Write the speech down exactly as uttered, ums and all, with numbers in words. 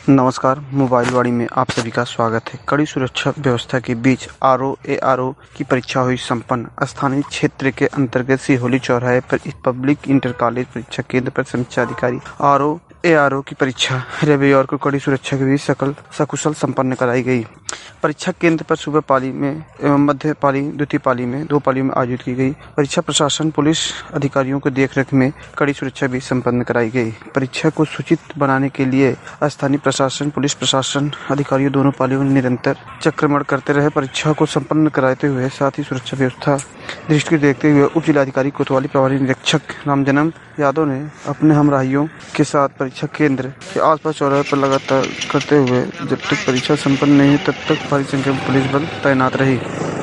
नमस्कार, मोबाइल वाणी में आप सभी का स्वागत है। कड़ी सुरक्षा व्यवस्था के बीच आरओ एआरओ की परीक्षा हुई संपन्न। स्थानीय क्षेत्र के अंतर्गत सिहोली चौराहे पर पब्लिक इंटर कॉलेज परीक्षा केंद्र पर समीक्षा अधिकारी आरओ एआरओ की परीक्षा रविवार को कड़ी सुरक्षा के बीच सकल सकुशल संपन्न कराई गई। परीक्षा केंद्र पर सुबह पाली में एवं मध्य पाली द्वितीय पाली में दो पालियों में आयोजित की गई। परीक्षा प्रशासन पुलिस अधिकारियों को देखरेख में कड़ी सुरक्षा भी संपन्न कराई गई। परीक्षा को सूचित बनाने के लिए स्थानीय प्रशासन पुलिस प्रशासन अधिकारियों दोनों पालियों में निरंतर चक्रमण करते रहे। परीक्षा को संपन्न कराते हुए साथ ही सुरक्षा व्यवस्था दृष्टि देखते हुए उप जिलाधिकारी कोतवाली प्रभारी निरीक्षक रामजन्म यादव ने अपने हमराहियों के साथ परीक्षा केंद्र के आसपास चौराहे पर लगातार करते हुए जब तक परीक्षा संपन्न नहीं तब तक भारी संख्या में पुलिस बल तैनात रही।